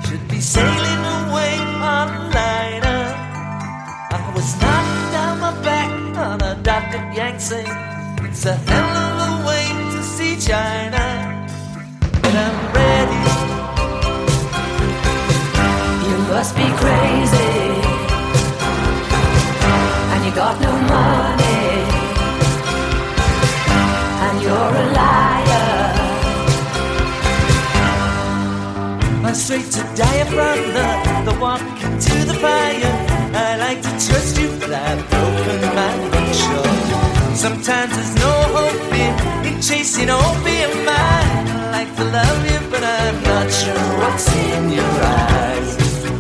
should be sailing away on a liner. I was knocking down my back on a dock at Yangtze. It's a hell of a way to see China, but I'm ready. You must be crazy, and you got no money, and you're a liar. I'm straight to diaphragm, the walk into the fire. I like to trust you, but I've broken my control. Sometimes there's no hope in chasing opium mine. I like to love you, but I'm not sure what's in your eyes.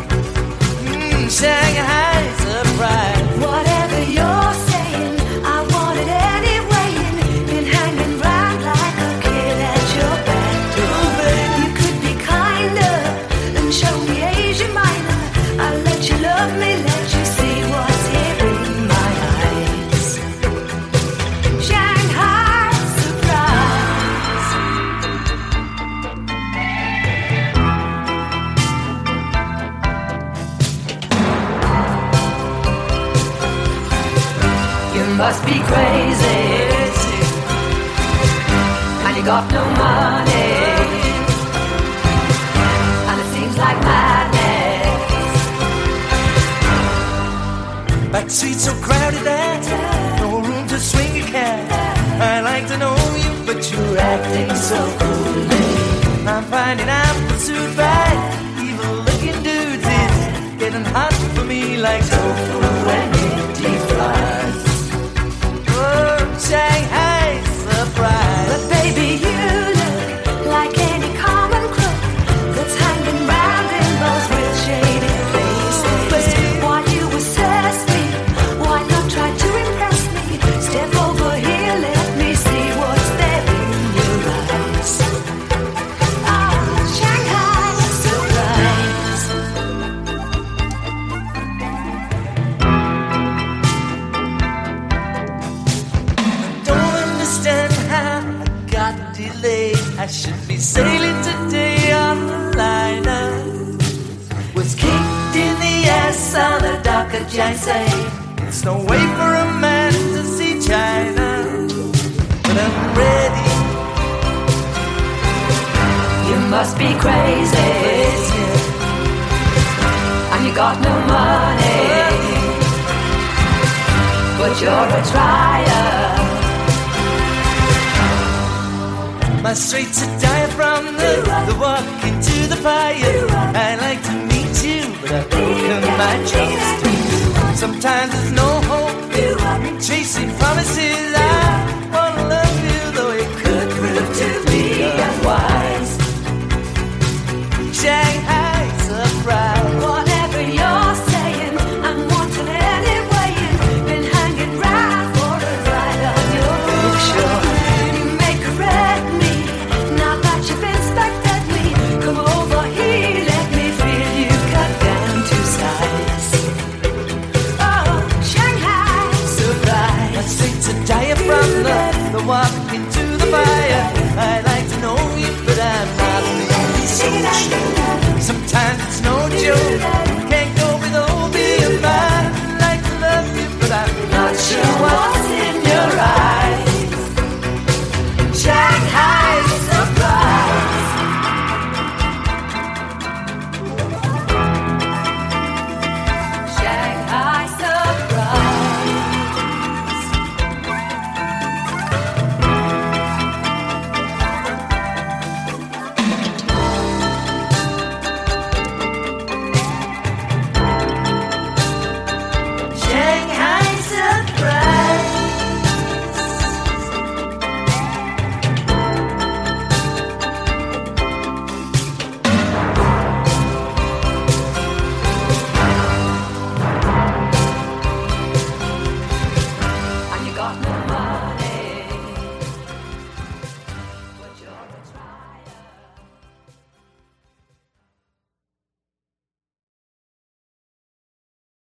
Shanghai surprise. Whatever you're saying, I want it anyway. Been hanging round like a kid at your back door. You could be kinder and show me Asia Minor. I'll let you love me, let you see what's here in my eyes. Shanghai surprise. You must be crazy, and you got no money, and it seems like madness. Back streets so crowded there, no room to swing a cat. I like to know you, but you're acting so coolly. I'm finding I'm pursued by evil-looking dudes. It's getting hot for me like tofu and empty fries. Oh, Shanghai surprise. But baby, you look like any common crook that's hanging round in those real shady places. While you assess me, why not try to impress me? Step over here, let me see what's there in your eyes. Ah, Shanghai surprise. Don't understand how I got delayed. I should be sailing today on the liner. Was kicked in the ass on the dock of Yangtze. It's no way for a man to see China, but I'm ready. You must be crazy, and you got no money, but you're a trier. My streets are diaphragm, the walk into the fire. I like to meet you, but I've broken my trust. Sometimes there's no hope in chasing promises. I wanna love you, though it could prove to be unwise. Shanghai surprise. Whatever you're saying, I'm wanting anyway. Been hanging round for a ride on your big show. You may correct me, now that you've inspected me. Come over here, let me feel you cut down to size. Oh, Shanghai surprise. My streets are diaphragm, the walk into the fire. I